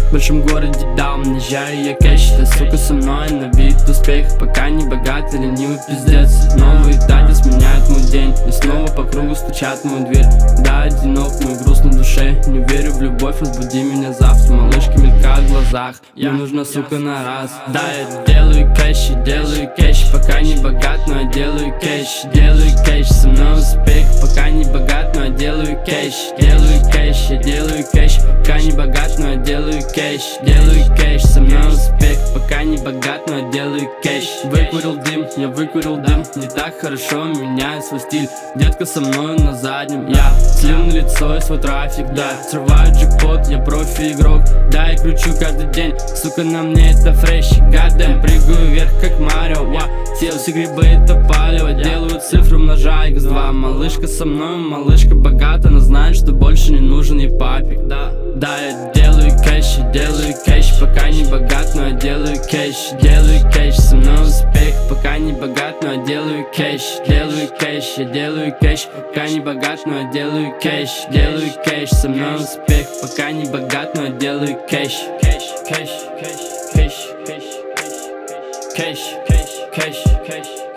В большом городе, да, наезжаю я кэш. Ты, сука, со мной на вид успех. Пока не богат, ленивый пиздец. Новые даты сменяют мой день, и снова по кругу стучат в мою дверь. Да, одинок, но и грустно в душе. Не верю в любовь, разбуди меня завтра. Малышка мелькает в глазах, мне нужна, сука, на раз. Да, я делаю кэш, пока не богат, но я делаю кэш. Делаю кэш, со мной успех. Пока не богат, но я делаю кэш. Делаю кэш, я делаю кэш. Пока не богат, но я делаю кэш. Делаю кэш, со мной успех. Пока не богат, но я делаю кэш. Выкурил дым, я выкурил дым. Не так хорошо, меняю свой стиль. Детка со мной на заднем, я слил на лицо и свой трафик, да. Срываю джекпот, я профи-игрок. Да, я кручу каждый день, сука, на мне это фреш. Гадэм, прыгаю вверх, как Марио, сел все грибы, это палево. Делаю цифру, умножаю x2. Малышка со мной, малышка богата. Она знает, что больше не нужен ей папик, да. Да, я делаю кэш, пока не богат, но я делаю кэш. Делаю кэш, со мной успех. Пока не богат, но я делаю кэш. Делаю кэш, я делаю кэш. Пока не богат, но я делаю кэш. Делаю кэш, со мной успех. Пока не богат, но я делаю кэш. Кэш, кэш, кэш, кэш, кэш, кэш, кэш, кэш, кэш, кэш.